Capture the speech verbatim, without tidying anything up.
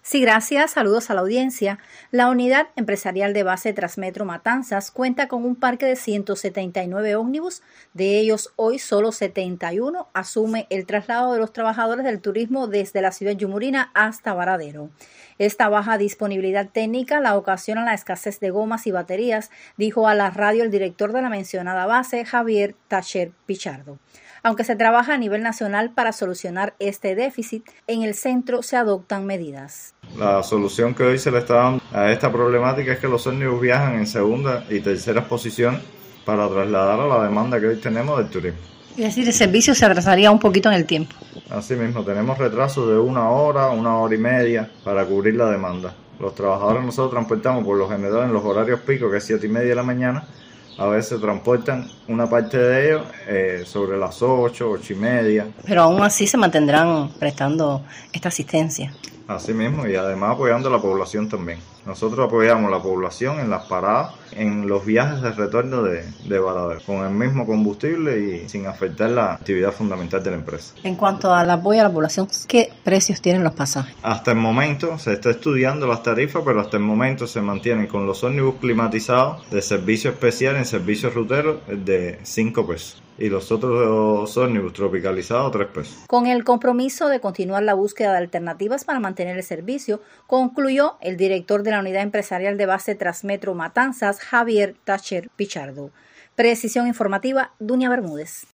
Sí, gracias. Saludos a la audiencia. La Unidad Empresarial de Base Transmetro Matanzas cuenta con un parque de ciento setenta y nueve ómnibus. De ellos, hoy solo setenta y uno asume el traslado de los trabajadores del turismo desde la ciudad yumurina hasta Varadero. Esta baja disponibilidad técnica la ocasiona la escasez de gomas y baterías, dijo a la radio el director de la mencionada base, Javier Tacher Pichardo. Aunque se trabaja a nivel nacional para solucionar este déficit, en el centro se adoptan medidas. La solución que hoy se le está dando a esta problemática es que los ómnibus viajan en segunda y tercera posición para trasladar a la demanda que hoy tenemos del turismo. Es decir, el servicio se atrasaría un poquito en el tiempo. Así mismo, tenemos retrasos de una hora, una hora y media para cubrir la demanda. Los trabajadores nosotros transportamos por lo general en los horarios pico, que es siete y media de la mañana. A veces transportan una parte de ellos eh, sobre las ocho, ocho y media. Pero aún así se mantendrán prestando esta asistencia. Así mismo, y además apoyando a la población también. Nosotros apoyamos a la población en las paradas, en los viajes de retorno de, de Varadero, con el mismo combustible y sin afectar la actividad fundamental de la empresa. En cuanto al apoyo a la población, ¿qué precios tienen los pasajes? Hasta el momento se está estudiando las tarifas, pero hasta el momento se mantienen con los ómnibus climatizados de servicio especial en servicio rutero de cinco pesos. Y los otros ómnibus tropicalizados, tres pesos. Con el compromiso de continuar la búsqueda de alternativas para mantener el servicio, concluyó el director de la Unidad Empresarial de Base Transmetro Matanzas, Javier Tacher Pichardo. Precisión informativa, Dunia Bermúdez.